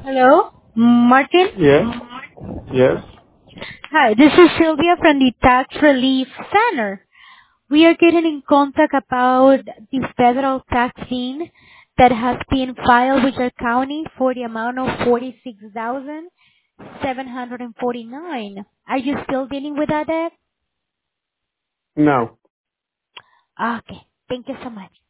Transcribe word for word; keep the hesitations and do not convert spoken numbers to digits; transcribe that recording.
Hello, Martin. Yes. Yes. Hi, this is Sylvia from the Tax Relief Center. We are getting in contact about the federal tax lien that has been filed with your county for the amount of forty-six thousand seven hundred forty-nine. Are you still dealing with that debt? No. Okay, thank you so much.